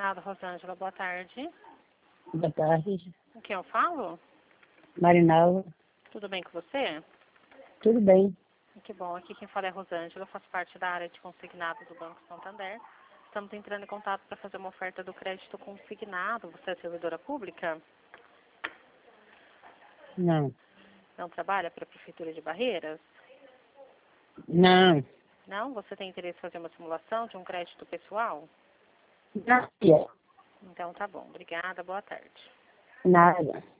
consignado, Rosângela. Boa tarde. Boa tarde. Com quem eu falo? Marinalva. Tudo bem com você? Tudo bem. Que bom. Aqui quem fala é Rosângela. Eu faço parte da área de consignado do Banco Santander. Estamos entrando em contato para fazer uma oferta do crédito consignado. Você é servidora pública? Não. Não trabalha para a Prefeitura de Barreiras? Não. Não? Você tem interesse em fazer uma simulação de um crédito pessoal? Não. Então tá bom. Obrigada. Boa tarde. Nada.